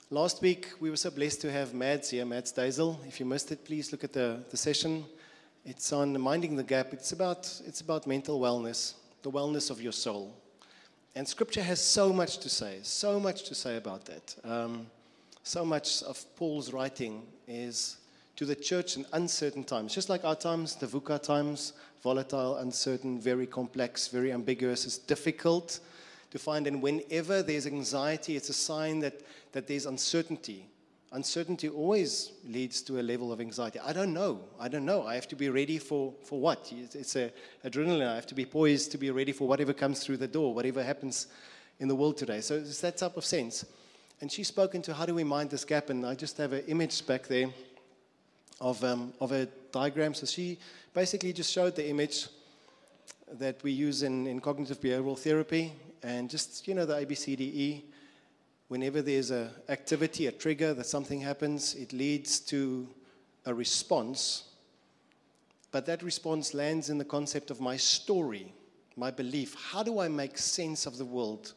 Last week, we were so blessed to have Mads here, Mads Dazel. If you missed it, please look at the session. It's on Minding the Gap. It's about mental wellness, the wellness of your soul. And Scripture has so much to say about that. So much of Paul's writing is to the church in uncertain times. Just like our times, the VUCA times, volatile, uncertain, very complex, very ambiguous. It's difficult to find. And whenever there's anxiety, it's a sign that there's uncertainty. Uncertainty always leads to a level of anxiety. I don't know. I have to be ready for what? It's adrenaline. I have to be poised to be ready for whatever comes through the door, whatever happens in the world today. So it's that type of sense. And she spoke into how do we mind this gap, and I just have an image back there of a diagram. So she basically just showed the image that we use in cognitive behavioral therapy, and just, the ABCDE. Whenever there's an activity, a trigger, that something happens, it leads to a response. But that response lands in the concept of my story, my belief. How do I make sense of the world?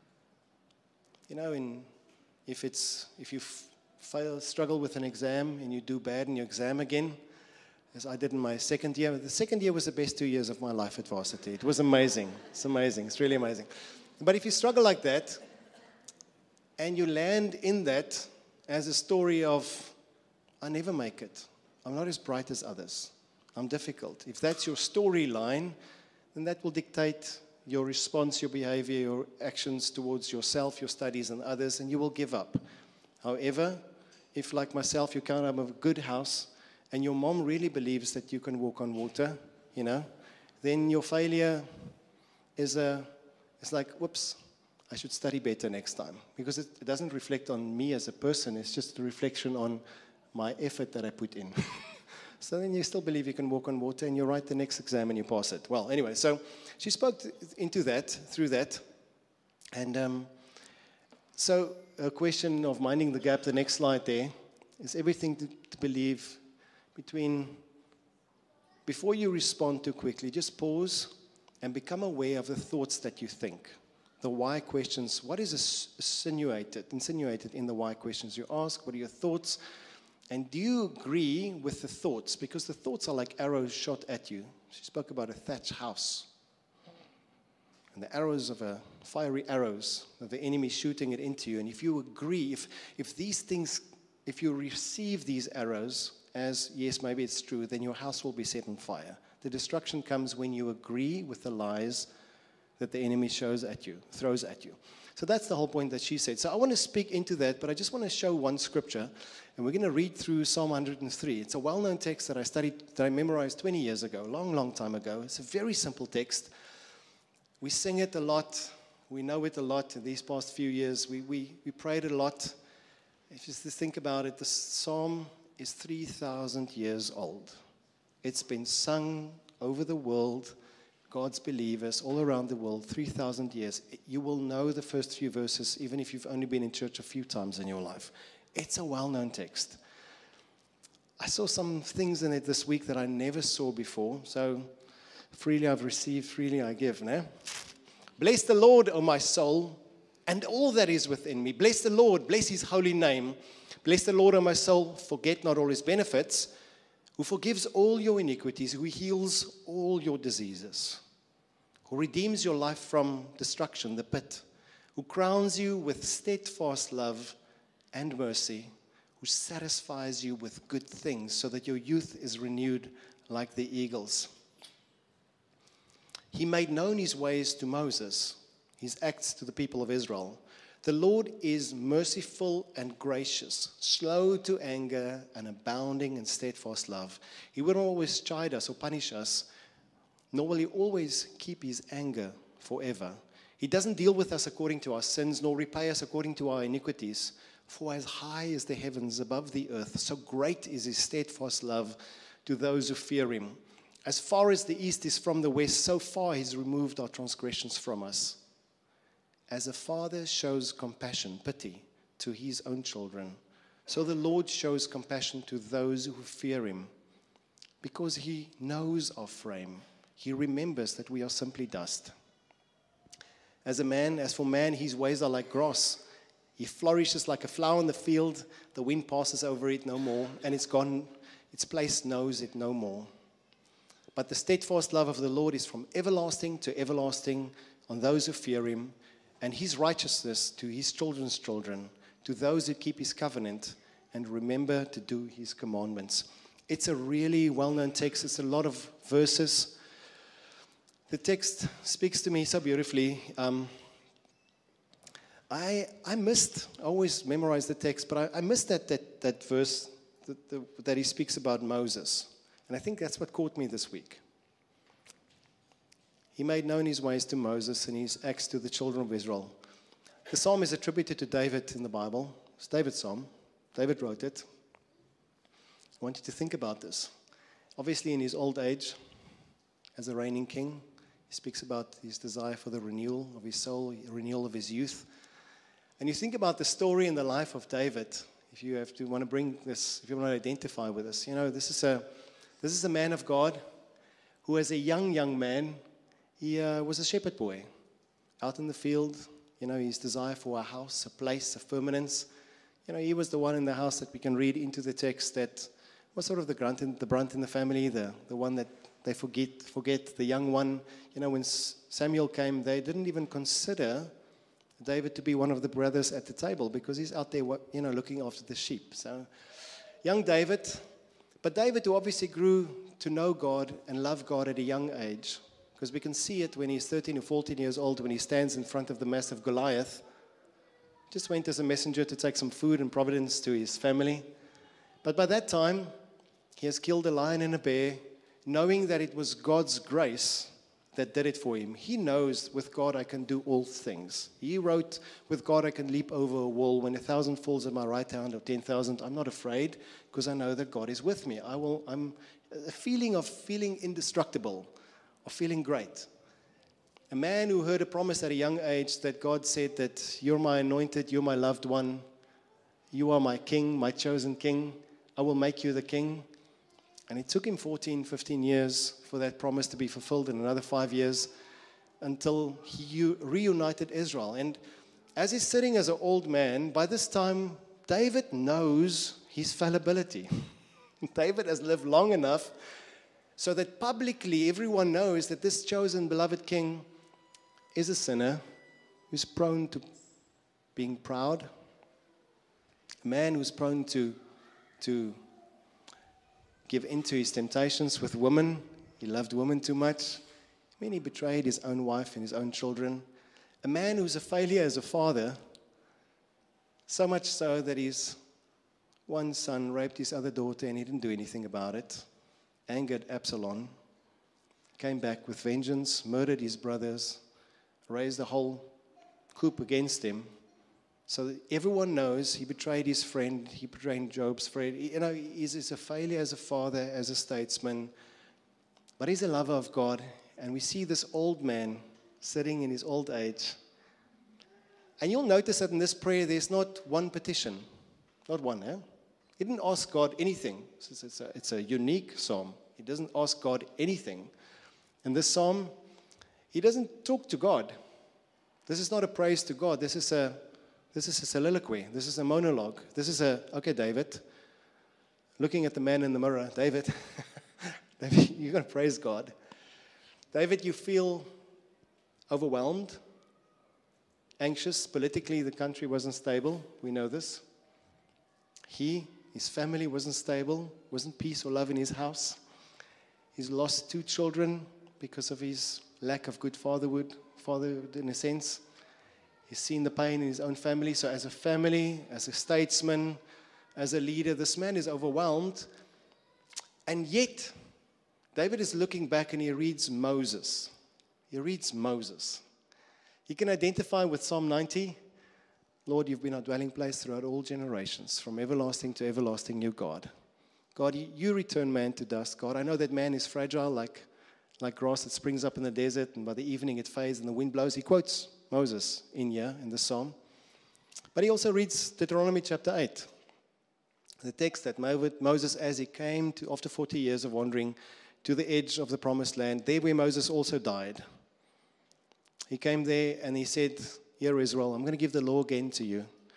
If you struggle with an exam and you do bad in your exam again, as I did in my second year. The second year was the best 2 years of my life at varsity. It was amazing. It's amazing. It's really amazing. But if you struggle like that, and you land in that as a story of, I never make it. I'm not as bright as others. I'm difficult. If that's your storyline, then that will dictate your response, your behavior, your actions towards yourself, your studies, and others, and you will give up. However, if, like myself, you come out of a good house, and your mom really believes that you can walk on water, then your failure is like, whoops, I should study better next time, because it doesn't reflect on me as a person. It's just a reflection on my effort that I put in. So then you still believe you can walk on water, and you write the next exam and you pass it. Well, anyway, so she spoke into that, through that. And so a question of minding the gap, the next slide there, is everything to believe before you respond too quickly, just pause and become aware of the thoughts that you think. The why questions, what is insinuated in the why questions you ask? What are your thoughts? And do you agree with the thoughts? Because the thoughts are like arrows shot at you. She spoke about a thatched house. And the arrows of fiery arrows of the enemy shooting it into you. And if you agree, if you receive these arrows as, yes, maybe it's true, then your house will be set on fire. The destruction comes when you agree with the lies that the enemy throws at you. So that's the whole point that she said. So I want to speak into that, but I just want to show one scripture, and we're going to read through Psalm 103. It's a well-known text that I memorized 20 years ago, long time ago. It's a very simple text. We sing it a lot. We know it a lot in these past few years. We prayed it a lot. If you just think about it, the psalm is 3,000 years old. It's been sung over the world, God's believers all around the world, 3,000 years. You will know the first few verses, even if you've only been in church a few times in your life. It's a well-known text. I saw some things in it this week that I never saw before. So, freely I've received, freely I give. No? Bless the Lord, O my soul, and all that is within me. Bless the Lord, bless his holy name. Bless the Lord, O my soul, forget not all his benefits, who forgives all your iniquities, who heals all your diseases, who redeems your life from destruction, the pit, who crowns you with steadfast love and mercy, who satisfies you with good things so that your youth is renewed like the eagles. He made known his ways to Moses, his acts to the people of Israel. The Lord is merciful and gracious, slow to anger and abounding in steadfast love. He won't always chide us or punish us, nor will he always keep his anger forever. He doesn't deal with us according to our sins, nor repay us according to our iniquities. For as high as the heavens above the earth, so great is his steadfast love to those who fear him. As far as the east is from the west, so far he's removed our transgressions from us. As a father shows compassion, pity, to his own children, so the Lord shows compassion to those who fear him. Because he knows our frame, he remembers that we are simply dust. As for man, his ways are like grass. He flourishes like a flower in the field. The wind passes over it no more, and it's gone. Its place knows it no more. But the steadfast love of the Lord is from everlasting to everlasting on those who fear him, and his righteousness to his children's children, to those who keep his covenant and remember to do his commandments. It's a really well-known text. It's a lot of verses. The text speaks to me so beautifully. I always memorize the text, but I missed that verse that he speaks about Moses. And I think that's what caught me this week. He made known his ways to Moses and his acts to the children of Israel. The psalm is attributed to David in the Bible. It's David's psalm. David wrote it. I want you to think about this. Obviously, in his old age, as a reigning king, he speaks about his desire for the renewal of his soul, renewal of his youth. And you think about the story in the life of David, if you want to bring this, if you want to identify with this. You know, this is a man of God who, as a young man, he was a shepherd boy out in the field. You know, his desire for a house, a place, a permanence. You know, he was the one in the house that we can read into the text that was sort of the brunt in the family, the one that they forget, the young one. You know, when Samuel came, they didn't even consider David to be one of the brothers at the table because he's out there, you know, looking after the sheep. So, young David, but David who obviously grew to know God and love God at a young age, because we can see it when he's 13 or 14 years old when he stands in front of the massive Goliath. Just went as a messenger to take some food and providence to his family. But by that time, he has killed a lion and a bear, knowing that it was God's grace that did it for him. He knows with God I can do all things. He wrote, with God I can leap over a wall. When 1,000 falls at my right hand or 10,000, I'm not afraid because I know that God is with me. I'm a feeling of feeling indestructible, of feeling great. A man who heard a promise at a young age that God said that you're my anointed, you're my loved one, you are my king, my chosen king, I will make you the king. And it took him 14, 15 years for that promise to be fulfilled, in another 5 years until he reunited Israel. And as he's sitting as an old man, by this time, David knows his fallibility. David has lived long enough so that publicly everyone knows that this chosen, beloved king is a sinner who's prone to being proud, a man who's prone to give in to his temptations with women. He loved women too much. I mean, he betrayed his own wife and his own children. A man who's a failure as a father, so much so that his one son raped his other daughter and he didn't do anything about it. Angered Absalom, came back with vengeance, murdered his brothers, raised a whole coup against him. So that everyone knows he betrayed his friend, he betrayed Job's friend. You know, he's a failure as a father, as a statesman. But he's a lover of God. And we see this old man sitting in his old age. And you'll notice that in this prayer, there's not one petition. Not one, eh? He didn't ask God anything. It's a unique psalm. He doesn't ask God anything. In this psalm, he doesn't talk to God. This is not a praise to God. This is a soliloquy. This is a monologue. This is okay, David, looking at the man in the mirror, David, you're going to praise God. David, you feel overwhelmed, anxious. Politically, the country wasn't stable. We know this. His family wasn't stable, wasn't peace or love in his house. He's lost 2 children because of his lack of good fatherhood in a sense. He's seen the pain in his own family. So as a family, as a statesman, as a leader, this man is overwhelmed. And yet, David is looking back and he reads Moses. He reads Moses. He can identify with Psalm 90. Lord, you've been our dwelling place throughout all generations, from everlasting to everlasting, you God. God, you return man to dust, God. I know that man is fragile, like grass that springs up in the desert, and by the evening it fades and the wind blows. He quotes Moses in the psalm. But he also reads Deuteronomy chapter 8, the text that Moses, as he came to, after 40 years of wandering, to the edge of the promised land, there where Moses also died. He came there and he said, "Hear Israel, I'm going to give the law again to you.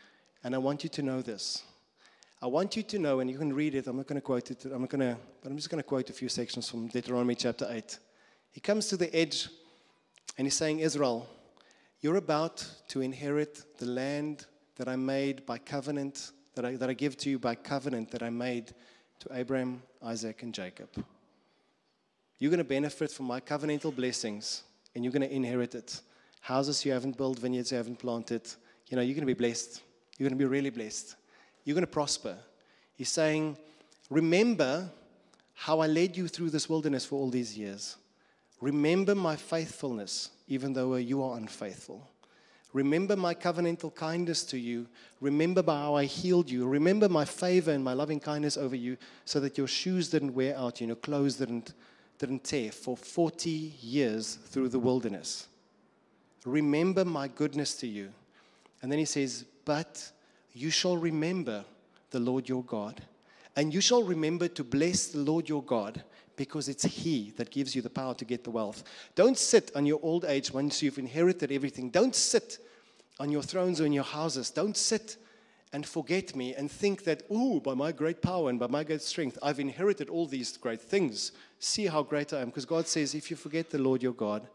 And I want you to know this. I want you to know, and you can read it. I'm not going to quote it. But I'm just going to quote a few sections from Deuteronomy chapter 8. He comes to the edge, and he's saying, Israel, you're about to inherit the land that I made by covenant, that I give to you by covenant that I made to Abraham, Isaac, and Jacob. You're going to benefit from my covenantal blessings, and you're going to inherit it. Houses you haven't built, vineyards you haven't planted. You're going to be blessed. You're going to be really blessed. You're going to prosper. He's saying, remember how I led you through this wilderness for all these years. Remember my faithfulness, even though you are unfaithful. Remember my covenantal kindness to you. Remember how I healed you. Remember my favor and my loving kindness over you so that your shoes didn't wear out, your clothes didn't tear for 40 years through the wilderness. Remember my goodness to you. And then he says, but you shall remember the Lord your God. And you shall remember to bless the Lord your God, because it's He that gives you the power to get the wealth. Don't sit on your old age once you've inherited everything. Don't sit on your thrones or in your houses. Don't sit and forget me and think that, by my great power and by my great strength, I've inherited all these great things. See how great I am. Because God says, if you forget the Lord your God,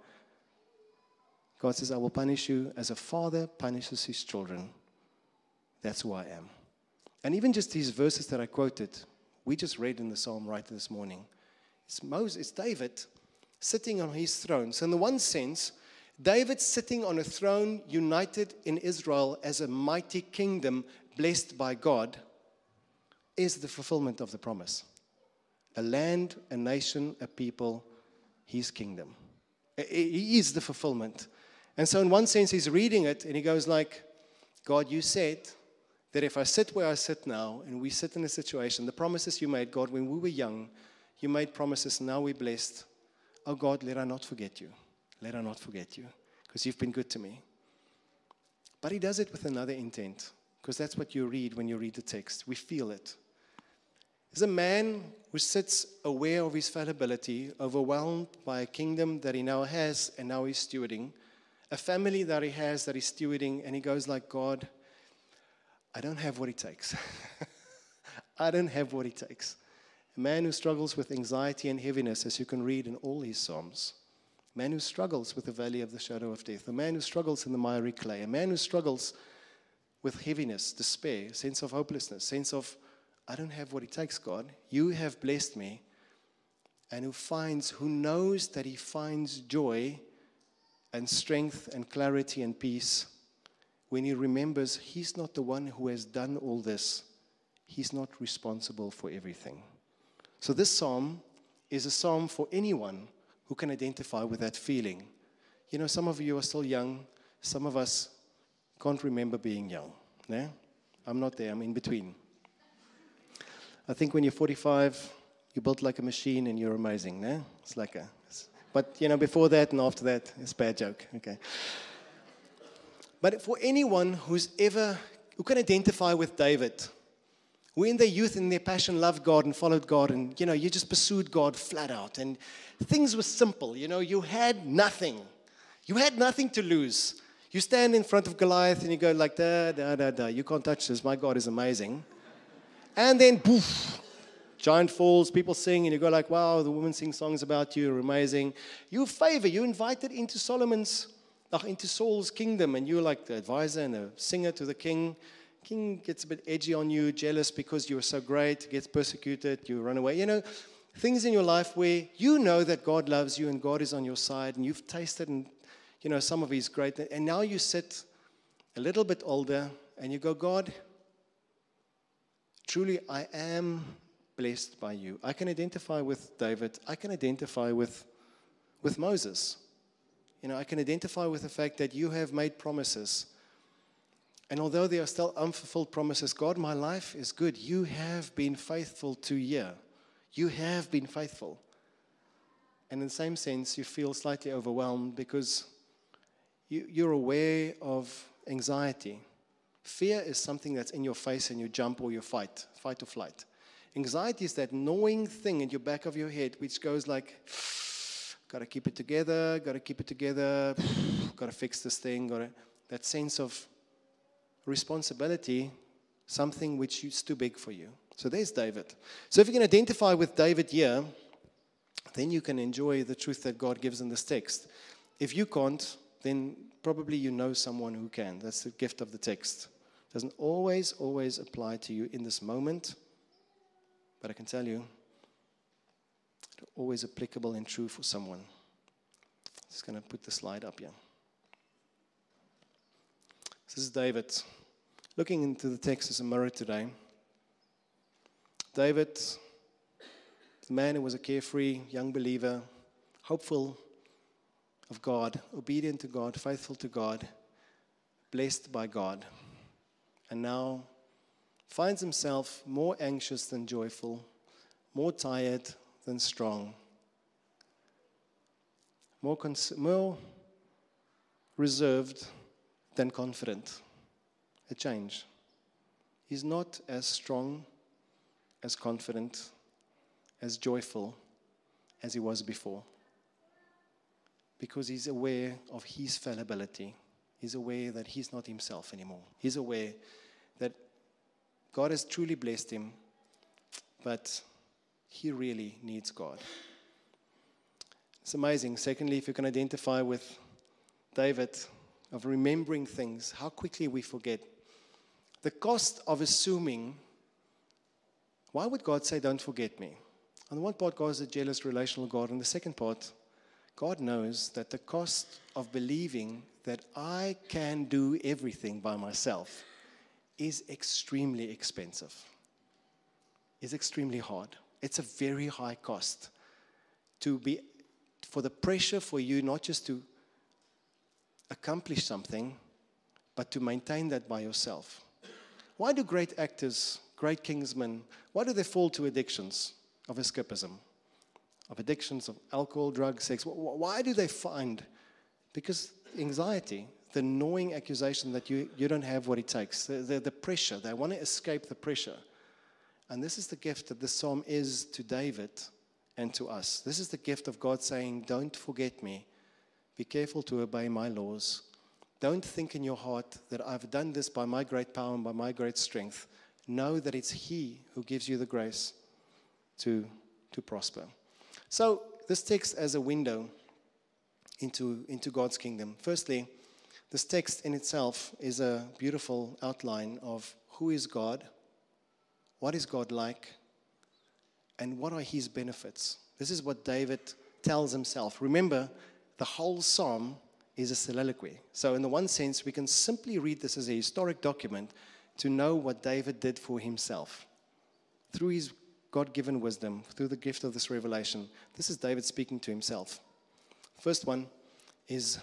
God says, I will punish you as a father punishes his children. That's who I am. And even just these verses that I quoted, we just read in the Psalm right this morning. It's David sitting on his throne. So in the one sense, David sitting on a throne united in Israel as a mighty kingdom blessed by God is the fulfillment of the promise. A land, a nation, a people, his kingdom. He is the fulfillment. And so in one sense, he's reading it and he goes like, God, you said that if I sit where I sit now and we sit in a situation, the promises you made, God, when we were young, you made promises, now we're blessed. Oh God, let I not forget you. Let I not forget you, because you've been good to me. But he does it with another intent, because that's what you read when you read the text. We feel it. There's a man who sits aware of his fallibility, overwhelmed by a kingdom that he now has and now he's stewarding, a family that he has that he's stewarding, and he goes like, God, I don't have what it takes. I don't have what it takes. A man who struggles with anxiety and heaviness, as you can read in all his Psalms. A man who struggles with the valley of the shadow of death. A man who struggles in the miry clay. A man who struggles with heaviness, despair, sense of hopelessness, sense of, I don't have what it takes, God. You have blessed me. And who knows that he finds joy and strength and clarity and peace when he remembers he's not the one who has done all this. He's not responsible for everything. So this psalm is a psalm for anyone who can identify with that feeling. You know, some of you are still young. Some of us can't remember being young. No? I'm not there. I'm in between. I think when you're 45, you're built like a machine and you're amazing. No? But, before that and after that, it's a bad joke. Okay. But for anyone who can identify with David, who in their youth and their passion loved God and followed God, and you just pursued God flat out, and things were simple. You had nothing. You had nothing to lose. You stand in front of Goliath and you go like, da, da, da, da. You can't touch this. My God is amazing. And then, poof, giant falls, people sing, and you go like, wow, the women sing songs about you, you're amazing. You favor, you're invited into into Saul's kingdom, and you're like the advisor and a singer to the king. King gets a bit edgy on you, jealous because you're so great, gets persecuted, you run away. Things in your life where you know that God loves you and God is on your side, and you've tasted some of his great, and now you sit a little bit older and you go, God, truly I am blessed by you. I can identify with David. I can identify with Moses. I can identify with the fact that you have made promises. And although there are still unfulfilled promises, God, my life is good. You have been faithful to you. You have been faithful. And in the same sense, you feel slightly overwhelmed because you're aware of anxiety. Fear is something that's in your face and you jump or you fight or flight. Anxiety is that gnawing thing in your back of your head which goes like, got to keep it together, got to fix this thing, that sense of responsibility something which is too big for you. So there's David. So if you can identify with David here, then you can enjoy the truth that God gives in this text. If you can't, then probably you know someone who can. That's the gift of the text. It doesn't always apply to you in this moment, but I can tell you, it's always applicable and true for someone. Just going to put the slide up here. This is David. Looking into the text as a mirror today. David, the man who was a carefree young believer, hopeful of God, obedient to God, faithful to God, blessed by God, and now finds himself more anxious than joyful, more tired than strong, more reserved than confident. A change. He's not as strong, as confident, as joyful as he was before. Because he's aware of his fallibility. He's aware that he's not himself anymore. He's aware that God has truly blessed him, but he really needs God. It's amazing. Secondly, if you can identify with David, of remembering things, how quickly we forget. The cost of assuming, why would God say, don't forget me? On the one part, God is a jealous, relational God. On the second part, God knows that the cost of believing that I can do everything by myself is extremely expensive. It's extremely hard. It's a very high cost for the pressure for you not just to accomplish something, but to maintain that by yourself. Why do great actors, great kingsmen, why do they fall to addictions of escapism, of addictions of alcohol, drugs, sex? Why do they find? Because anxiety, the gnawing accusation that you don't have what it takes, the pressure, they want to escape the pressure. And this is the gift that this psalm is to David and to us. This is the gift of God saying, don't forget me. Be careful to obey my laws. Don't think in your heart that I've done this by my great power and by my great strength. Know that it's He who gives you the grace to prosper. So this text as a window into God's kingdom. Firstly, this text in itself is a beautiful outline of who is God, what is God like, and what are His benefits. This is what David tells himself. Remember, the whole psalm is a soliloquy. So in the one sense, we can simply read this as a historic document to know what David did for himself. Through his God-given wisdom, through the gift of this revelation, this is David speaking to himself. First one is,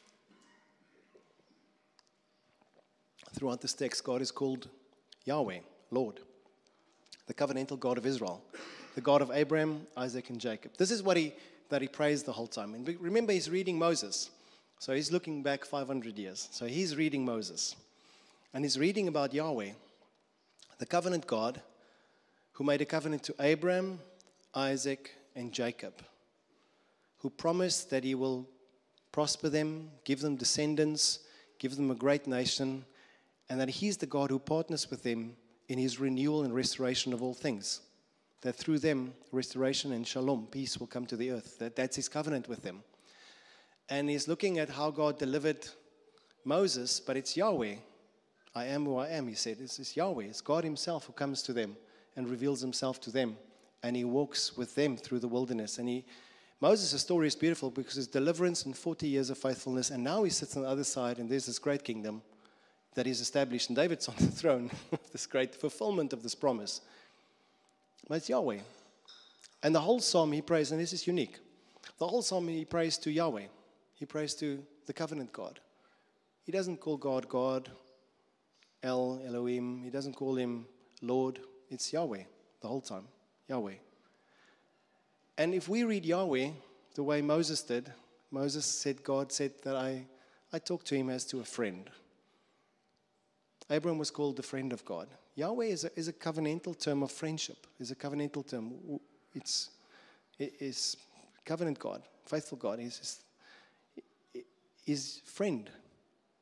throughout this text, God is called Yahweh, Lord, the covenantal God of Israel, the God of Abraham, Isaac, and Jacob. This is what he prays the whole time. And remember, he's reading Moses. So he's looking back 500 years. So he's reading Moses. And he's reading about Yahweh, the covenant God, who made a covenant to Abraham, Isaac, and Jacob, who promised that he will prosper them, give them descendants, give them a great nation, and that he's the God who partners with them in his renewal and restoration of all things. That through them, restoration and shalom, peace will come to the earth. That's his covenant with them. And he's looking at how God delivered Moses, but it's Yahweh. I am who I am, he said. It's Yahweh. It's God himself who comes to them and reveals himself to them. And he walks with them through the wilderness. And Moses' story is beautiful because it's deliverance and 40 years of faithfulness. And now he sits on the other side and there's this great kingdom that is established. And David's on the throne of this great fulfillment of this promise. But it's Yahweh. And the whole psalm he prays, and this is unique. The whole psalm he prays to Yahweh. He prays to the covenant God. He doesn't call God God, Elohim. He doesn't call him Lord. It's Yahweh the whole time. Yahweh. And if we read Yahweh the way Moses did, Moses said, God said that I talk to him as to a friend. Abraham was called the friend of God. Yahweh is a covenantal term of friendship. Is a covenantal term. It is covenant God, faithful God. His friend.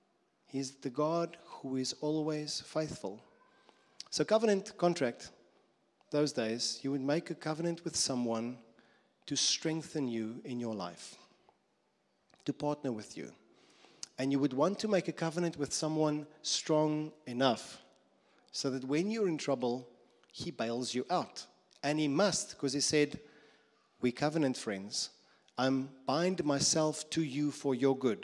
He's the God who is always faithful. So covenant contract, those days, you would make a covenant with someone to strengthen you in your life, to partner with you. And you would want to make a covenant with someone strong enough so that when you're in trouble, he bails you out. And he must, because he said, we covenant friends. I'm bind myself to you for your good.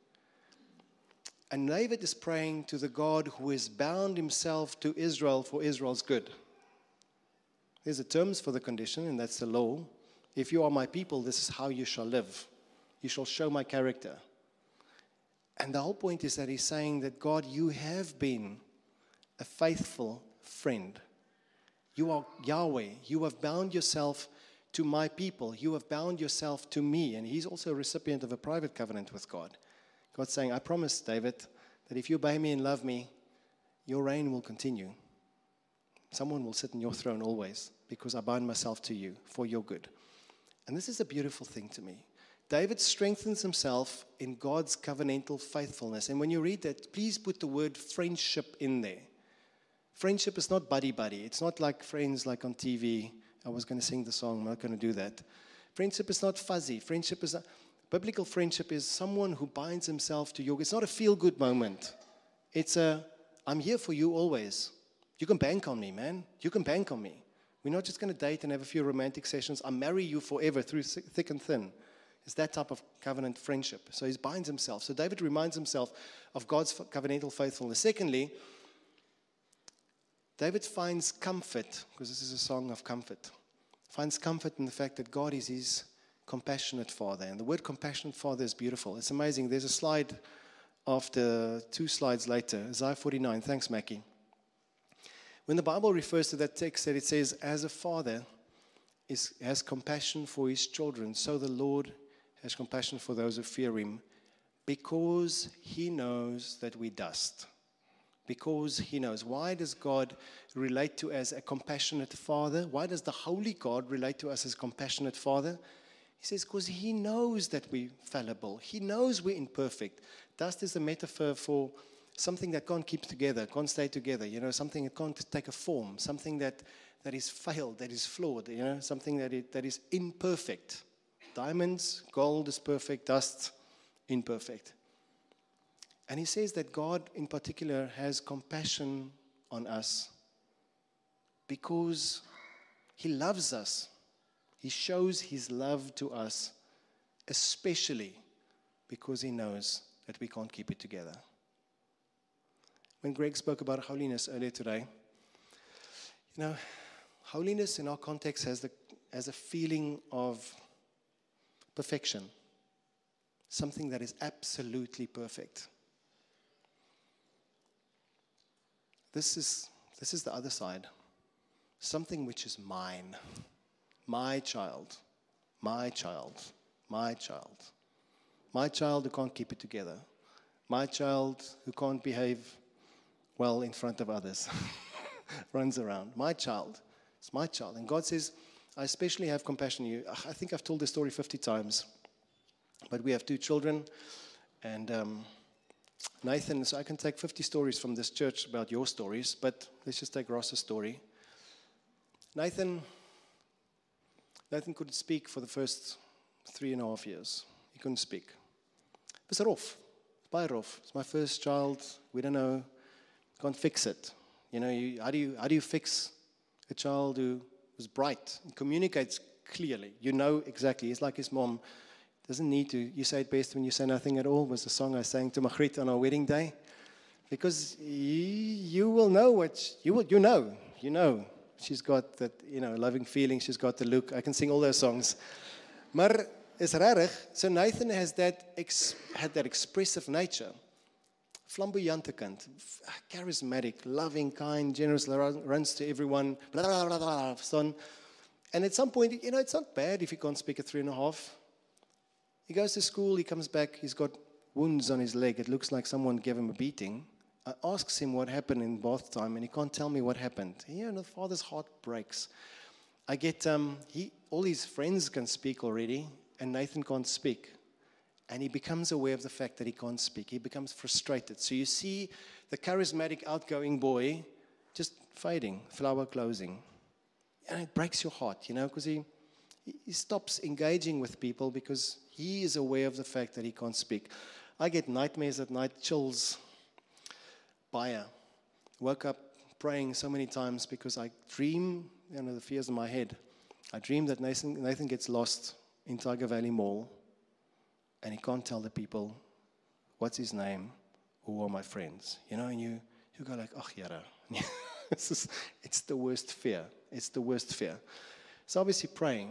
And David is praying to the God who has bound himself to Israel for Israel's good. There's the terms for the condition, and that's the law. If you are my people, this is how you shall live. You shall show my character. And the whole point is that he's saying that, God, you have been a faithful friend. You are Yahweh. You have bound yourself to my people. You have bound yourself to me. And he's also a recipient of a private covenant with God. God's saying, I promise, David, that if you obey me and love me, your reign will continue. Someone will sit on your throne always because I bind myself to you for your good. And this is a beautiful thing to me. David strengthens himself in God's covenantal faithfulness. And when you read that, please put the word friendship in there. Friendship is not buddy-buddy. It's not like friends like on TV. I was going to sing the song. I'm not going to do that. Friendship is not fuzzy. Friendship is biblical friendship is someone who binds himself to you. It's not a feel-good moment. It's I'm here for you always. You can bank on me, man. You can bank on me. We're not just going to date and have a few romantic sessions. I'll marry you forever through thick and thin. It's that type of covenant friendship. So he binds himself. So David reminds himself of God's covenantal faithfulness. Secondly, David finds comfort, because this is a song of comfort, finds comfort in the fact that God is his compassionate Father. And the word compassionate Father is beautiful. It's amazing. There's a slide after 2 slides later, Isaiah 49. Thanks, Mackie. When the Bible refers to that text, that it says, as a father has compassion for his children, so the Lord has compassion for those who fear him, because he knows that we dust. Because he knows. Why does God relate to us as a compassionate Father? Why does the Holy God relate to us as a compassionate Father? He says, because he knows that we're fallible. He knows we're imperfect. Dust is a metaphor for something that can't keep together, can't stay together, something that can't take a form, something that is failed, that is flawed, something that is imperfect. Diamonds, gold is perfect, dust, imperfect. And he says that God in particular has compassion on us because he loves us. He shows his love to us, especially because he knows that we can't keep it together. When Greg spoke about holiness earlier today, holiness in our context has a feeling of perfection, something that is absolutely perfect. This is the other side, something which is mine, my child, my child, my child, my child who can't keep it together, my child who can't behave well in front of others, runs around, my child, it's my child. And God says, I especially have compassion on you. I think I've told this story 50 times, but we have 2 children, and Nathan, so I can take 50 stories from this church about your stories, but let's just take Ross's story. Nathan couldn't speak for the first 3.5 years. He couldn't speak. It was rough. Baie rough. It's my first child. We don't know. Can't fix it. How do you fix a child who is bright and communicates clearly? You know exactly. He's like his mom. Doesn't need to. You say it best when you say nothing at all, was the song I sang to Margriet on our wedding day. Because you will know what you know. She's got that, loving feeling. She's got the look. I can sing all those songs. Maar is rarig. So Nathan had that expressive nature. Flamboyante kind, charismatic, loving, kind, generous, runs to everyone, blah, blah, blah, blah, son. And at some point, it's not bad if he can't speak at 3.5. He goes to school, he comes back, he's got wounds on his leg. It looks like someone gave him a beating. I asks him what happened in bath time, and he can't tell me what happened. The father's heart breaks. I get, all his friends can speak already, and Nathan can't speak. and he becomes aware of the fact that he can't speak. He becomes frustrated. So you see the charismatic, outgoing boy just fading, flower closing. And it breaks your heart, because he stops engaging with people because he is aware of the fact that he can't speak. I get nightmares at night, chills. Baya. Woke up praying so many times because I dream, the fears in my head. I dream that Nathan gets lost in Tiger Valley Mall and he can't tell the people what's his name or who are my friends. And you go like, oh, yara. It's the worst fear. It's the worst fear. So obviously praying.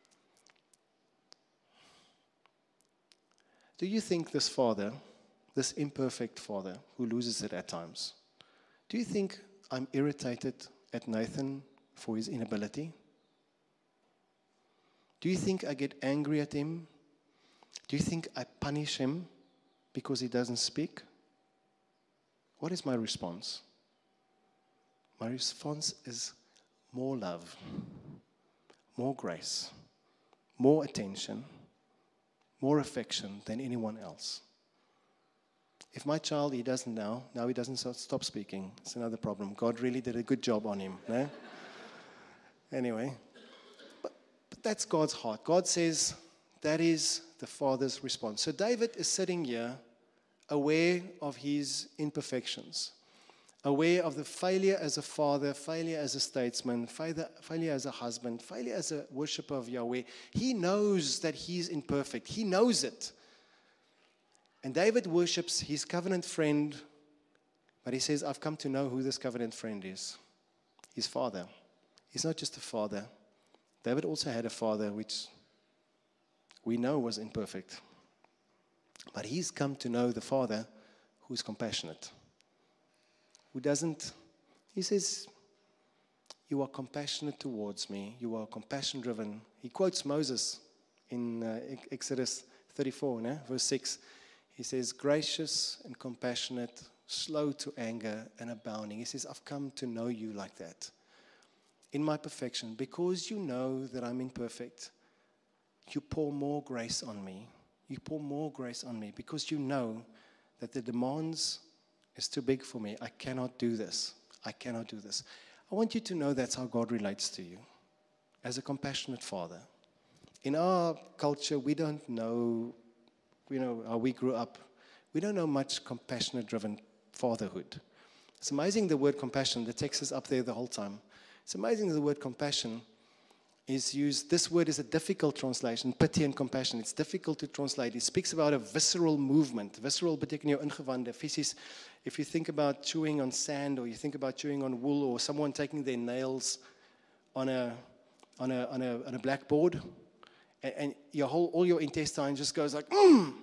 Do you think this father, this imperfect father who loses it at times, do you think I'm irritated at Nathan for his inability? Do you think I get angry at him? Do you think I punish him because he doesn't speak? What is my response? My response is more love, more grace, more attention, more affection than anyone else. If my child, he doesn't now he doesn't stop speaking. It's another problem. God really did a good job on him. No? Anyway, but that's God's heart. God says that is the Father's response. So David is sitting here aware of his imperfections, aware of the failure as a father, failure as a statesman, failure as a husband, failure as a worshiper of Yahweh. He knows that he's imperfect. He knows it. And David worships his covenant friend, but he says, I've come to know who this covenant friend is. His father. He's not just a father. David also had a father which we know was imperfect. But he's come to know the Father who's compassionate. Who doesn't, he says, you are compassionate towards me. You are compassion driven. He quotes Moses in Exodus 34, verse 6. He says, gracious and compassionate, slow to anger and abounding. He says, I've come to know you like that. In my perfection, because you know that I'm imperfect, you pour more grace on me. You pour more grace on me because you know that the demands is too big for me. I cannot do this. I cannot do this. I want you to know that's how God relates to you, as a compassionate father. In our culture, we don't know, how we grew up. We don't know much compassionate-driven fatherhood. It's amazing the word compassion, the text is up there the whole time. It's amazing the word compassion is used. This word is a difficult translation, pity and compassion. It's difficult to translate. It speaks about a visceral movement. Visceral beteken jou ingewande, fisies. If you think about chewing on sand, or you think about chewing on wool, or someone taking their nails on a blackboard, and all your intestine just goes like,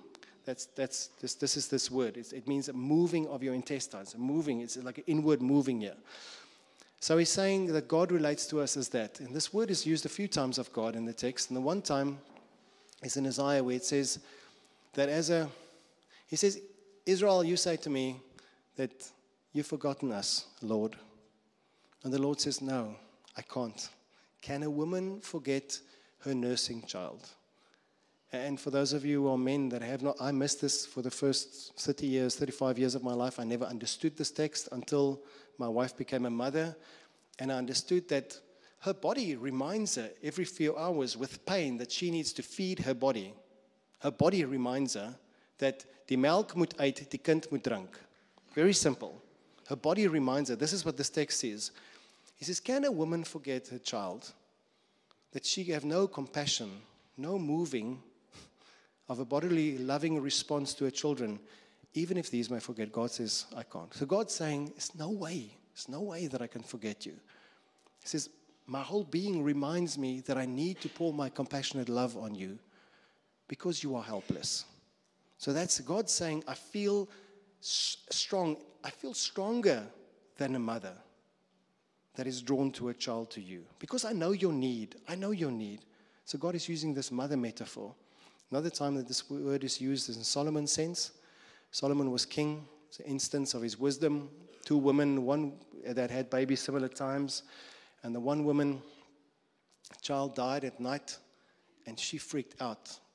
This is this word. It means a moving of your intestines. Moving. It's like an inward moving here. So he's saying that God relates to us as that. And this word is used a few times of God in the text. And the one time is in Isaiah where it says that he says, Israel, you say to me that you've forgotten us, Lord. And the Lord says, no, I can't. Can a woman forget her nursing child? And for those of you who are men that have not, I missed this for the first 30 years, 35 years of my life. I never understood this text until my wife became a mother. And I understood that her body reminds her every few hours with pain that she needs to feed her body. Her body reminds her that die melk moet uit, die kind moet drink. Very simple. Her body reminds her. This is what this text says. He says, can a woman forget her child? That she have no compassion, no moving of a bodily loving response to her children, even if these may forget. God says, I can't. So God's saying, there's no way that I can forget you. He says, my whole being reminds me that I need to pour my compassionate love on you because you are helpless. So that's God saying, I feel strong. I feel stronger than a mother that is drawn to a child to you because I know your need. I know your need. So God is using this mother metaphor. Another time that this word is used is in Solomon's sense. Solomon was king. It's an instance of his wisdom. 2 women, one that had babies similar times. And the one woman, child died at night, and she freaked out.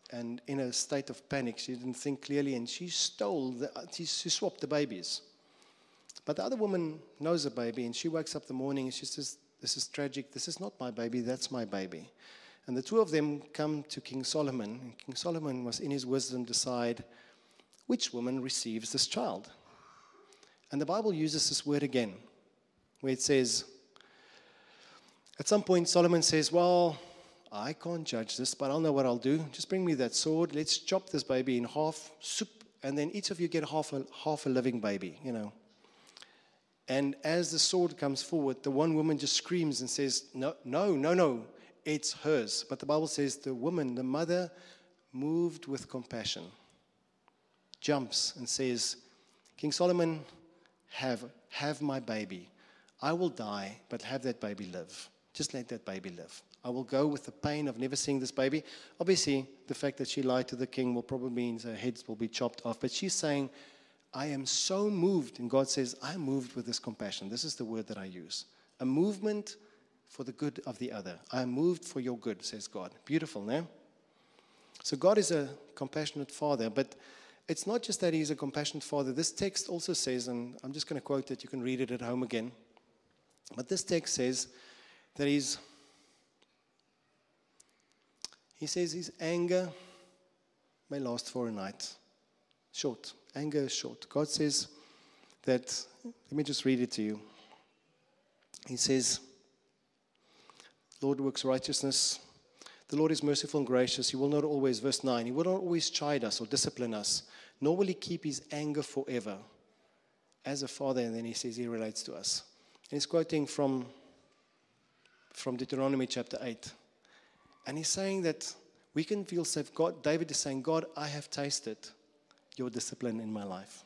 and in a state of panic. She didn't think clearly, and she she swapped the babies. But the other woman knows the baby, and she wakes up the morning and she says, "This is tragic. This is not my baby. That's my baby." And the two of them come to King Solomon, and King Solomon must, in his wisdom, decide which woman receives this child. And the Bible uses this word again, where it says, at some point Solomon says, "Well, I can't judge this, but I'll know what I'll do. Just bring me that sword. Let's chop this baby in half, soup, and then each of you get half a living baby, you know." And as the sword comes forward, the one woman just screams and says, "No, no, no, no, it's hers." But the Bible says the woman, the mother, moved with compassion, jumps and says, "King Solomon, have my baby. I will die, but have that baby live. Just let that baby live. I will go with the pain of never seeing this baby." Obviously, the fact that she lied to the king will probably mean her heads will be chopped off. But she's saying, "I am so moved." And God says, "I'm moved with this compassion." This is the word that I use. A movement for the good of the other. "I am moved for your good," says God. Beautiful, no? So God is a compassionate Father. But it's not just that He's a compassionate Father. This text also says, and I'm just going to quote it. You can read it at home again. But this text says that He says His anger may last for a night. Short. Anger is short. God says that, let me just read it to you. He says, "Lord works righteousness. The Lord is merciful and gracious. He will not always," verse 9, "He will not always chide us or discipline us, nor will He keep His anger forever." As a father, and then He says He relates to us. And He's quoting from Deuteronomy chapter 8. And He's saying that we can feel safe. David is saying, "God, I have tasted your discipline in my life."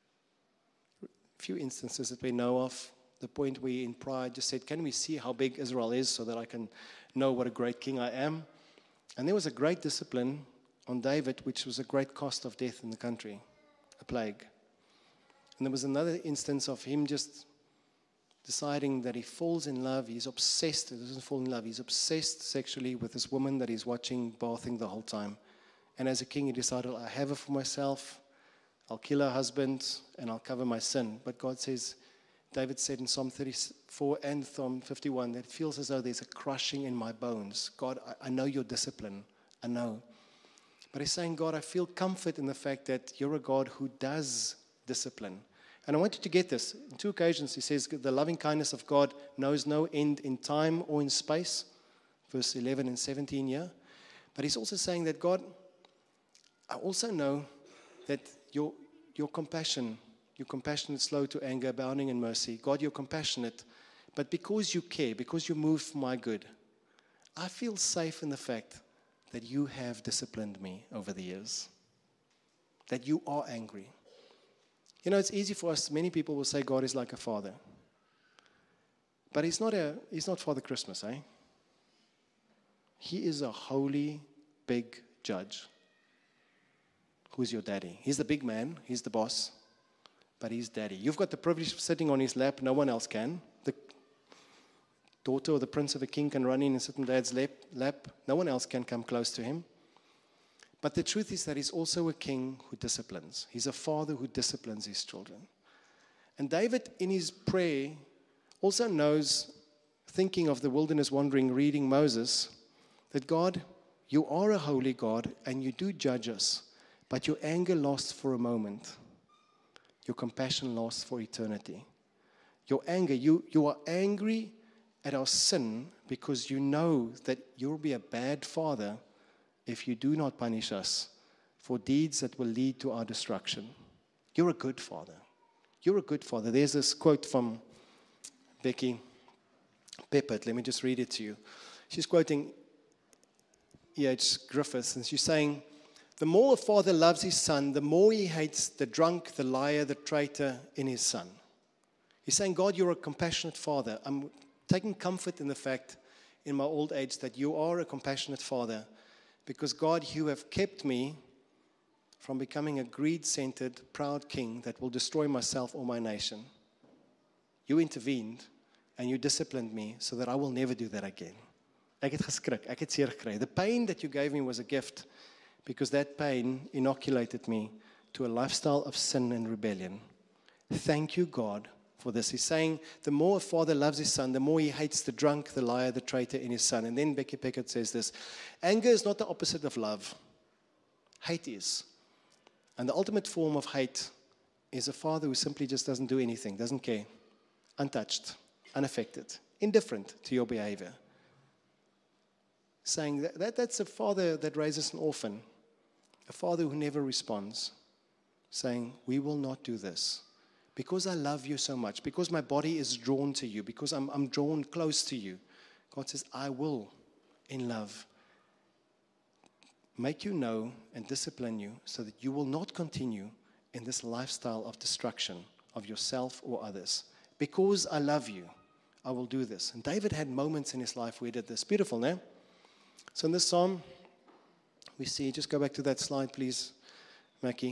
A few instances that we know of. The point where in pride just said, "Can we see how big Israel is so that I can know what a great king I am?" And there was a great discipline on David, which was a great cost of death in the country, a plague. And there was another instance of him just deciding that he falls in love. He's obsessed. He doesn't fall in love. He's obsessed sexually with this woman that he's watching bathing the whole time. And as a king, he decided, "I have her for myself. I'll kill her husband and I'll cover my sin." But God says, David said in Psalm 34 and Psalm 51 that it feels as though there's a crushing in my bones. God, I know your discipline. I know. But he's saying, "God, I feel comfort in the fact that you're a God who does discipline." And I want you to get this. On 2 occasions, he says, the loving kindness of God knows no end in time or in space. Verse 11 and 17 here. But he's also saying that, God, I also know that your compassion, you're compassionate, slow to anger, abounding in mercy. God, you're compassionate. But because you care, because you move for my good, I feel safe in the fact that you have disciplined me over the years. That you are angry. You know, it's easy for us. Many people will say God is like a father. But he's not Father Christmas, eh? He is a holy, big judge. Who's your daddy? He's the big man. He's the boss. But he's daddy. You've got the privilege of sitting on his lap. No one else can. The daughter or the prince of a king can run in and sit on dad's lap. No one else can come close to him. But the truth is that he's also a king who disciplines. He's a father who disciplines his children. And David, in his prayer, also knows, thinking of the wilderness wandering, reading Moses, that God, you are a holy God and you do judge us, but your anger lasts for a moment. Your compassion lasts for eternity. Your anger, you are angry at our sin because you know that you'll be a bad father if you do not punish us for deeds that will lead to our destruction. You're a good father. You're a good father. There's this quote from Becky Peppert. Let me just read it to you. She's quoting E.H. Griffiths, and she's saying, the more a father loves his son, the more he hates the drunk, the liar, the traitor in his son. He's saying, God, you're a compassionate father. I'm taking comfort in the fact in my old age that you are a compassionate father because, God, you have kept me from becoming a greed-centered, proud king that will destroy myself or my nation. You intervened and you disciplined me so that I will never do that again. Ek het geskrik, ek het seer gekry. The pain that you gave me was a gift because that pain inoculated me to a lifestyle of sin and rebellion. Thank you, God, for this. He's saying the more a father loves his son, the more he hates the drunk, the liar, the traitor in his son. And then Becky Pickett says this, anger is not the opposite of love. Hate is. And the ultimate form of hate is a father who simply just doesn't do anything, doesn't care, untouched, unaffected, indifferent to your behavior. Saying that's a father that raises an orphan, a father who never responds, saying, we will not do this. Because I love you so much, because my body is drawn to you, because I'm drawn close to you, God says, I will, in love, make you know and discipline you so that you will not continue in this lifestyle of destruction of yourself or others. Because I love you, I will do this. And David had moments in his life where he did this. Beautiful, no? So in this psalm, we see, just go back to that slide, please, Mackie.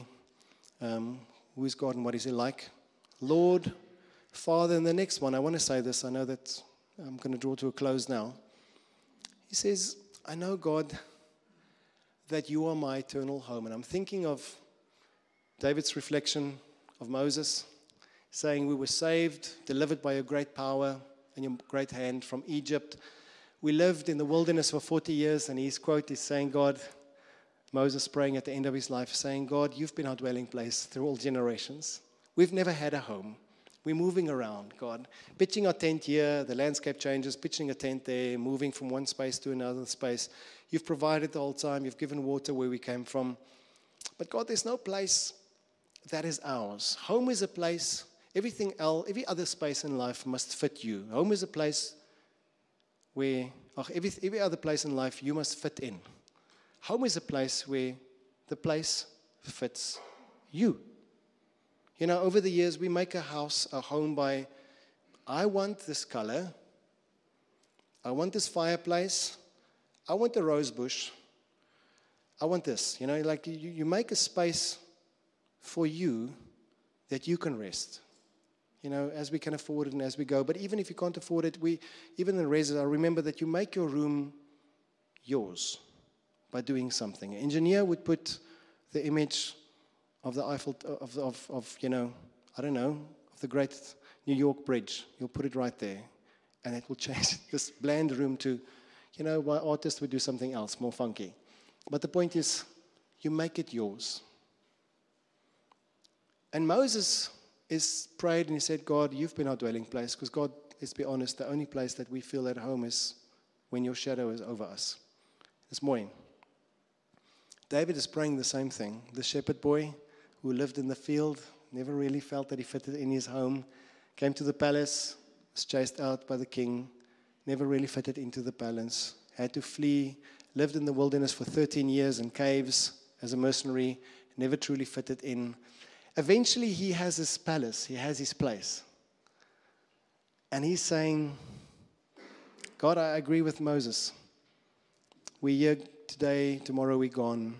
Who is God and what is he like? Lord, Father, and the next one, I want to say this. I know that I'm going to draw to a close now. He says, I know, God, that you are my eternal home. And I'm thinking of David's reflection of Moses, saying we were saved, delivered by your great power and your great hand from Egypt. We lived in the wilderness for 40 years, and his quote is saying, God, Moses praying at the end of his life, saying, God, you've been our dwelling place through all generations. We've never had a home. We're moving around, God. Pitching our tent here, the landscape changes, pitching a tent there, moving from one space to another space. You've provided the whole time. You've given water where we came from. But God, there's no place that is ours. Home is a place, everything else, every other space in life must fit you. Home is a place where, every other place in life you must fit in. Home is a place where the place fits you. You know, over the years, we make a house, a home by, I want this color, I want this fireplace, I want a rose bush, I want this. You know, like you make a space for you that you can rest. You know, as we can afford it and as we go. But even if you can't afford it, even in residence, I remember that you make your room yours by doing something. An engineer would put the image of the Eiffel, of you know, I don't know, of the great New York Bridge. You'll put it right there, and it will change this bland room to, you know, why artists would do something else, more funky. But the point is, you make it yours. And Moses is prayed and he said, God, you've been our dwelling place, because God, let's be honest, the only place that we feel at home is when your shadow is over us. This morning, David is praying the same thing. The shepherd boy who lived in the field, never really felt that he fitted in his home, came to the palace, was chased out by the king, never really fitted into the palace, had to flee, lived in the wilderness for 13 years in caves as a mercenary, never truly fitted in. Eventually, he has his palace, he has his place. And he's saying, God, I agree with Moses. We're here today, tomorrow we're gone.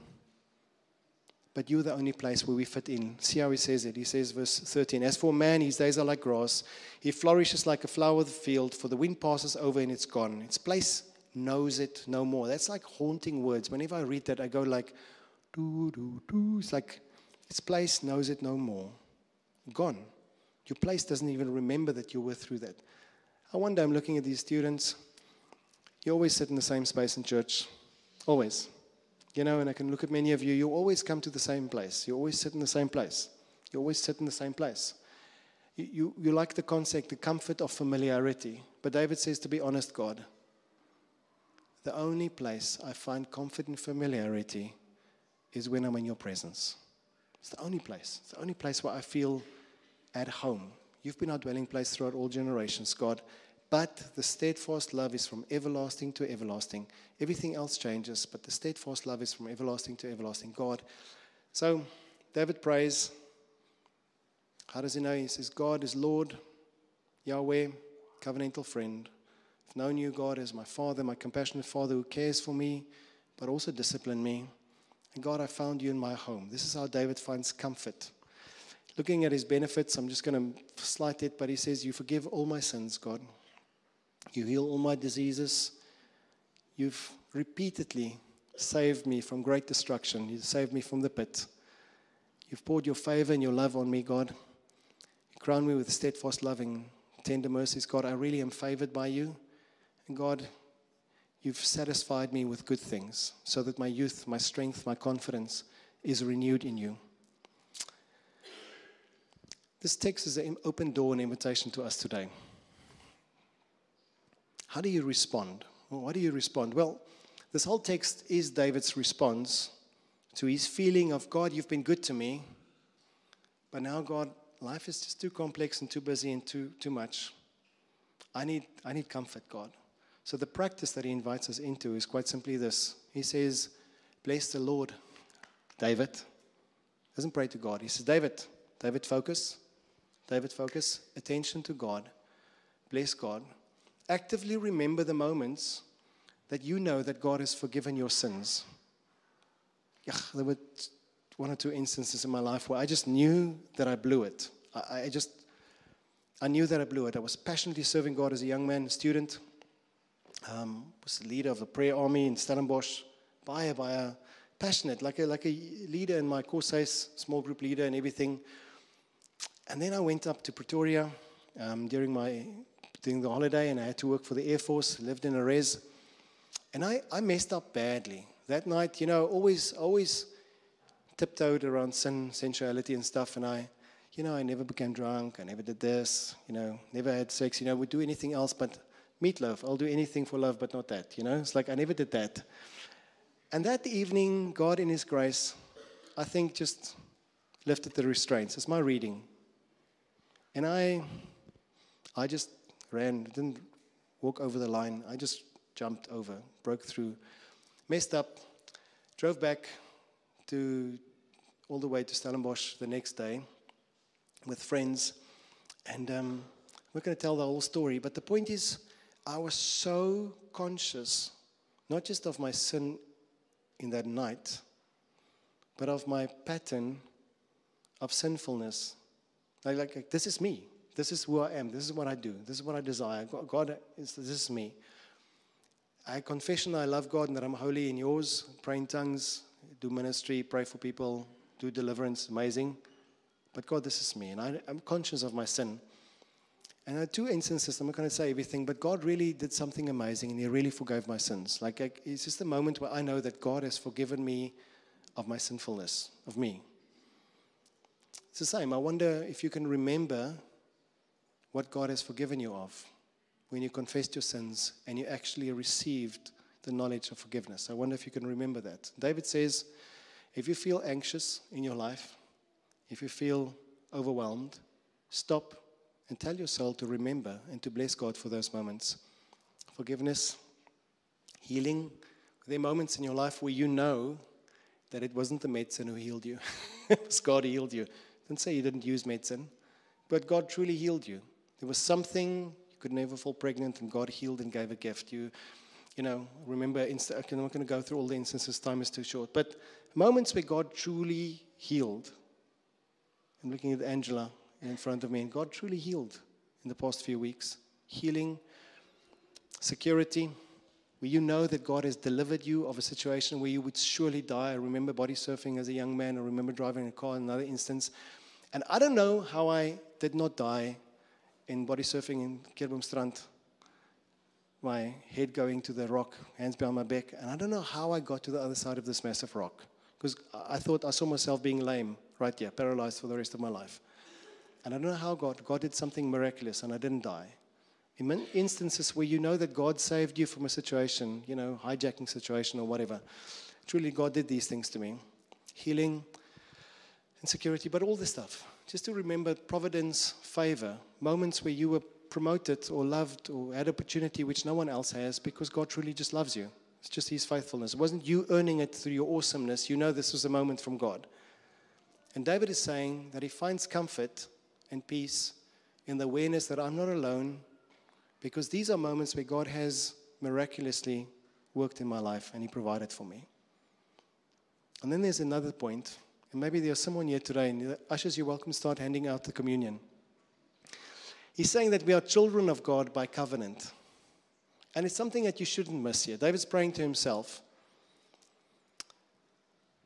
But you're the only place where we fit in. See how he says it. He says, verse 13, as for man, his days are like grass. He flourishes like a flower of the field, for the wind passes over and it's gone. Its place knows it no more. That's like haunting words. Whenever I read that, I go like, doo, doo, doo. It's like, its place knows it no more. Gone. Your place doesn't even remember that you were through that. I wonder, I'm looking at these students. You always sit in the same space in church. Always. You know, and I can look at many of you. You always come to the same place. You always sit in the same place. You always sit in the same place. You like the concept, the comfort of familiarity. But David says, to be honest, God, the only place I find comfort and familiarity is when I'm in your presence. It's the only place. It's the only place where I feel at home. You've been our dwelling place throughout all generations, God. But the steadfast love is from everlasting to everlasting. Everything else changes, but the steadfast love is from everlasting to everlasting. God. So David prays. How does he know? He says, God is Lord, Yahweh, covenantal friend. I've known you, God, as my Father, my compassionate Father who cares for me, but also discipline me. And God, I found you in my home. This is how David finds comfort. Looking at his benefits, I'm just going to slight it, but he says, you forgive all my sins, God. You heal all my diseases. You've repeatedly saved me from great destruction. You saved me from the pit. You've poured your favor and your love on me, God. You crowned me with steadfast, loving, tender mercies. God, I really am favored by you. And God, you've satisfied me with good things so that my youth, my strength, my confidence is renewed in you. This text is an open door and invitation to us today. How do you respond? Well, what do you respond? Well, this whole text is David's response to his feeling of, God, you've been good to me, but now, God, life is just too complex and too busy and too much. I need comfort, God. So the practice that he invites us into is quite simply this. He says, bless the Lord, David. Doesn't pray to God. He says, David, focus. David, focus. Attention to God. Bless God. Actively remember the moments that you know that God has forgiven your sins. Yeah, there were one or two instances in my life where I just knew that I blew it. I knew that I blew it. I was passionately serving God as a young man, a student. Was the leader of the prayer army in Stellenbosch. By a passionate, like a leader in my courses, small group leader and everything. And then I went up to Pretoria during the holiday, and I had to work for the Air Force. Lived in a res, and I messed up badly that night. Always tiptoed around sin, sensuality, and stuff. And I never became drunk. I never did this. Never had sex. Would do anything else but meatloaf. I'll do anything for love, but not that. It's like I never did that. And that evening, God in His grace, I think, just lifted the restraints. It's my reading, and I just ran, didn't walk over the line. I just jumped over, broke through, messed up, drove back all the way to Stellenbosch the next day with friends. And I'm not going to tell the whole story, but the point is, I was so conscious, not just of my sin in that night, but of my pattern of sinfulness. Like this is me. This is who I am. This is what I do. This is what I desire. God, this is me. I confession I love God and that I'm holy in yours. Pray in tongues, do ministry, pray for people, do deliverance. Amazing. But God, this is me. And I'm conscious of my sin. And there are two instances. I'm not going to say everything, but God really did something amazing, and He really forgave my sins. It's just a moment where I know that God has forgiven me of my sinfulness, of me. It's the same. I wonder if you can remember what God has forgiven you of when you confessed your sins and you actually received the knowledge of forgiveness. I wonder if you can remember that. David says, if you feel anxious in your life, if you feel overwhelmed, stop and tell your soul to remember and to bless God for those moments. Forgiveness, healing. There are moments in your life where you know that it wasn't the medicine who healed you. It was God who healed you. Don't say you didn't use medicine, but God truly healed you. There was something, you could never fall pregnant, and God healed and gave a gift. Remember, I'm not going to go through all the instances, time is too short, but moments where God truly healed. I'm looking at Angela in front of me, and God truly healed in the past few weeks. Healing, security, where you know that God has delivered you of a situation where you would surely die. I remember body surfing as a young man. I remember driving a car in another instance. And I don't know how I did not die in body surfing in Keurboomstrand. My head going to the rock, hands behind my back. And I don't know how I got to the other side of this massive rock. Because I thought I saw myself being lame right here, paralyzed for the rest of my life. And I don't know how God did something miraculous and I didn't die. In instances where you know that God saved you from a situation, hijacking situation or whatever. Truly, God did these things to me. Healing and security, but all this stuff. Just to remember providence, favor, moments where you were promoted or loved or had opportunity which no one else has because God truly just loves you. It's just His faithfulness. It wasn't you earning it through your awesomeness. You know this was a moment from God. And David is saying that he finds comfort and peace in the awareness that I'm not alone, because these are moments where God has miraculously worked in my life and He provided for me. And then there's another point, and maybe there's someone here today, and the ushers, you're welcome to start handing out the communion. He's saying that we are children of God by covenant. And it's something that you shouldn't miss here. David's praying to himself.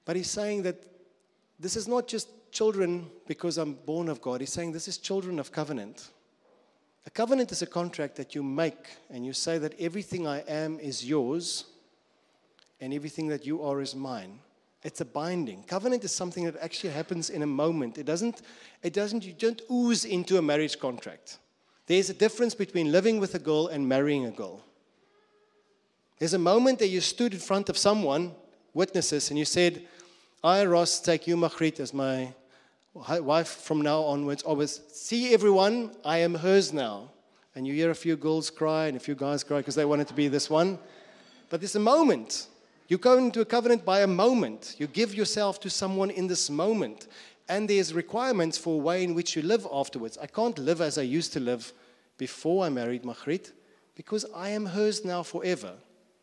But he's saying that this is not just children because I'm born of God. He's saying this is children of covenant. A covenant is a contract that you make, and you say that everything I am is yours, and everything that you are is mine. It's a binding. Covenant is something that actually happens in a moment. You don't ooze into a marriage contract. There's a difference between living with a girl and marrying a girl. There's a moment that you stood in front of someone, witnesses, and you said, I, Ross, take you, Magriet, as my wife from now onwards. Always see everyone, I am hers now. And you hear a few girls cry and a few guys cry because they wanted to be this one. But there's a moment. You go into a covenant by a moment. You give yourself to someone in this moment. And there's requirements for a way in which you live afterwards. I can't live as I used to live before I married Magriet because I am hers now forever.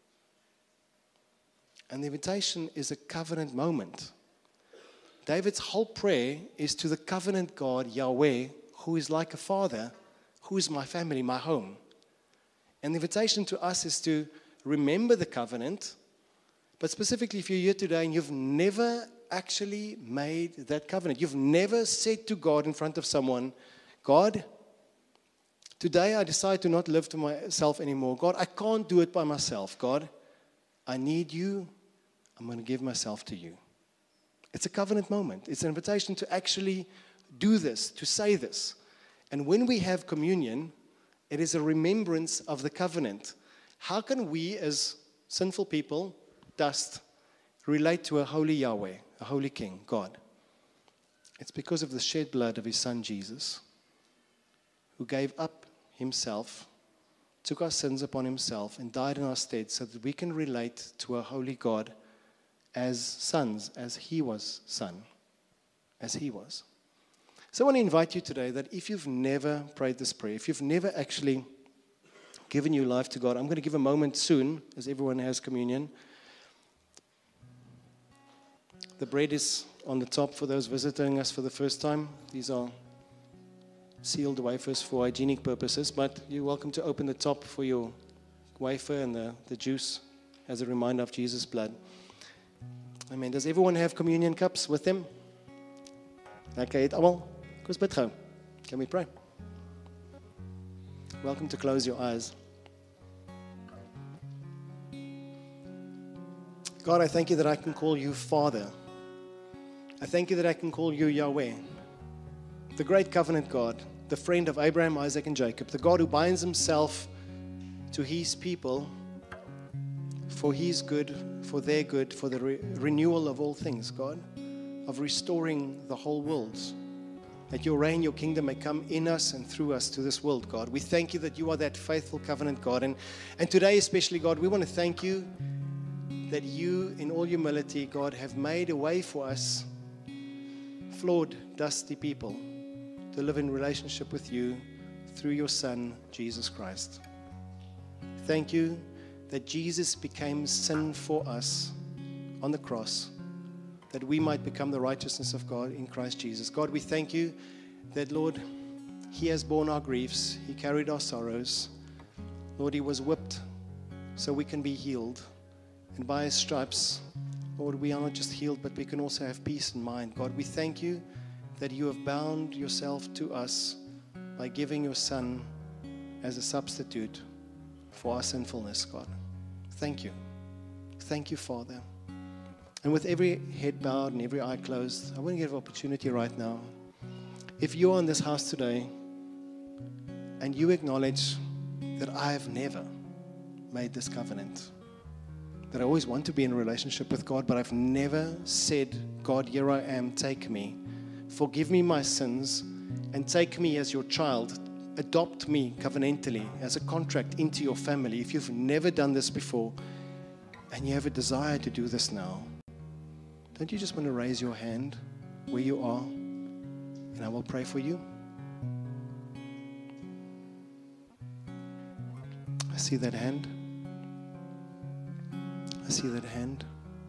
And the invitation is a covenant moment. David's whole prayer is to the covenant God, Yahweh, who is like a father, who is my family, my home. And the invitation to us is to remember the covenant. But specifically, if you're here today and you've never actually made that covenant, you've never said to God in front of someone, God, today I decide to not live to myself anymore. God, I can't do it by myself. God, I need you. I'm going to give myself to you. It's a covenant moment. It's an invitation to actually do this, to say this. And when we have communion, it is a remembrance of the covenant. How can we as sinful people, dust, relate to a holy Yahweh, a holy King, God? It's because of the shed blood of his son Jesus, who gave up himself, took our sins upon himself, and died in our stead so that we can relate to a holy God as sons, as he was son, as he was. So I want to invite you today that if you've never prayed this prayer, if you've never actually given your life to God, I'm going to give a moment soon as everyone has communion. The bread is on the top for those visiting us for the first time. These are sealed wafers for hygienic purposes, but you're welcome to open the top for your wafer and the juice as a reminder of Jesus' blood. Amen. Does everyone have communion cups with them? Okay, allemaal. Kom ons bid gou. Can we pray? Welcome to close your eyes. God, I thank you that I can call you Father. I thank you that I can call you Yahweh, the great covenant God, the friend of Abraham, Isaac, and Jacob, the God who binds himself to his people for his good, for their good, for the renewal of all things, God, of restoring the whole world, that your reign, your kingdom may come in us and through us to this world, God. We thank you that you are that faithful covenant God. And today especially, God, we want to thank you that you, in all humility, God, have made a way for us, flawed, dusty people, to live in relationship with you through your Son, Jesus Christ. Thank you that Jesus became sin for us on the cross, that we might become the righteousness of God in Christ Jesus. God, we thank you that, Lord, he has borne our griefs, he carried our sorrows. Lord, he was whipped so we can be healed. And by his stripes, Lord, we are not just healed, but we can also have peace in mind. God, we thank you that you have bound yourself to us by giving your Son as a substitute for our sinfulness, God. Thank you. Thank you, Father. And with every head bowed and every eye closed, I want to give an opportunity right now. If you are in this house today and you acknowledge that I have never made this covenant, that I always want to be in a relationship with God, but I've never said, God, here I am, take me. Forgive me my sins and take me as your child. Adopt me covenantally as a contract into your family. If you've never done this before and you have a desire to do this now, don't you just want to raise your hand where you are and I will pray for you? I see that hand. I see that hand.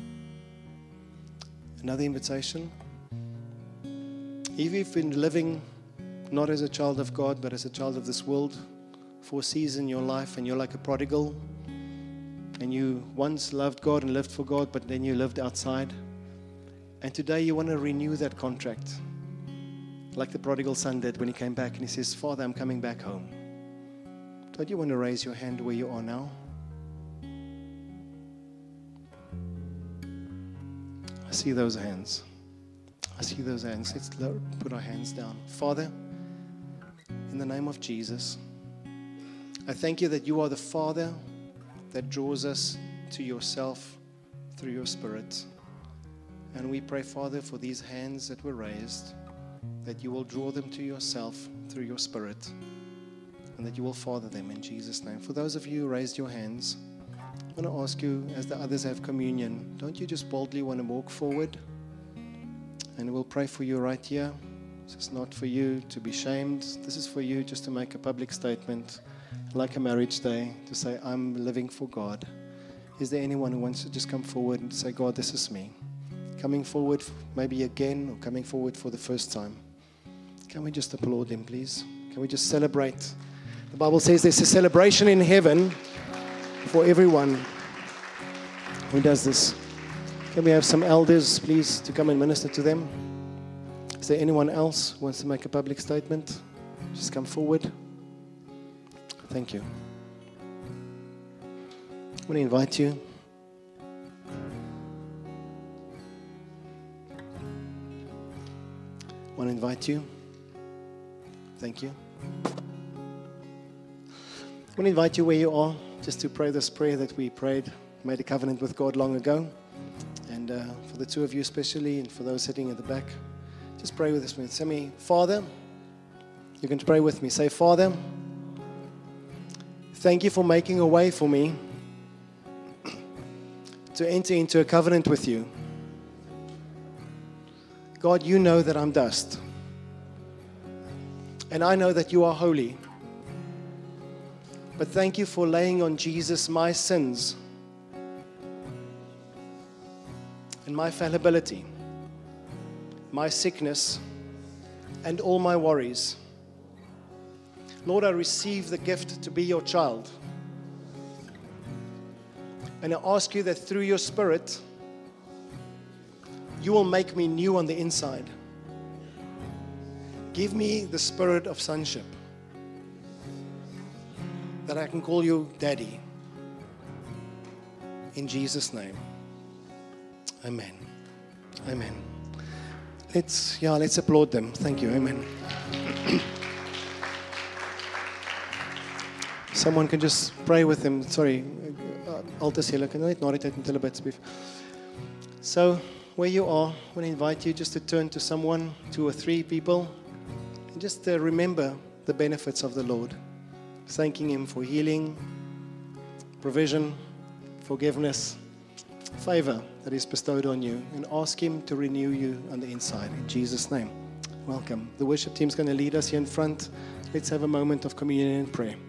Another invitation. If you've been living not as a child of God, but as a child of this world for a season in your life, and you're like a prodigal, and you once loved God and lived for God, but then you lived outside, And today you want to renew that contract, like the prodigal son did when he came back and he says, Father, I'm coming back home. Don't you want to raise your hand where you are now? I see those hands. I see those hands. Let's put our hands down. Father, in the name of Jesus, I thank you that you are the Father that draws us to yourself through your Spirit. And we pray, Father, for these hands that were raised, that you will draw them to yourself through your Spirit, and that you will father them in Jesus' name. For those of you who raised your hands, I want to ask you, as the others have communion, don't you just boldly want to walk forward? And we'll pray for you right here. This is not for you to be shamed. This is for you just to make a public statement, like a marriage day, to say, I'm living for God. Is there anyone who wants to just come forward and say, God, this is me? Coming forward maybe again, or coming forward for the first time. Can we just applaud him, please? Can we just celebrate? The Bible says there's a celebration in heaven for everyone who does this. Can we have some elders, please, to come and minister to them? Is there anyone else who wants to make a public statement? Just come forward. Thank you. I want to invite you. I want to invite you. Thank you. I want to invite you where you are, just to pray this prayer that we prayed, made a covenant with God long ago. And for the two of you especially, and for those sitting at the back, just pray with us. Say me, Father, you can pray with me. Say, Father, thank you for making a way for me to enter into a covenant with you. God, you know that I'm dust. And I know that you are holy. But thank you for laying on Jesus my sins and my fallibility, my sickness, and all my worries. Lord, I receive the gift to be your child. And I ask you that through your Spirit, you will make me new on the inside. Give me the spirit of sonship, that I can call you Daddy. In Jesus' name. Amen. Amen. Let's applaud them. Thank you. Amen. Someone can just pray with them. Sorry, alters here. Can I not it until a bit? So, where you are, I want to invite you just to turn to someone, 2 or 3 people, and just remember the benefits of the Lord. Thanking Him for healing, provision, forgiveness, favor that He's bestowed on you, and ask Him to renew you on the inside. In Jesus' name. Welcome. The worship team's going to lead us here in front. Let's have a moment of communion and prayer.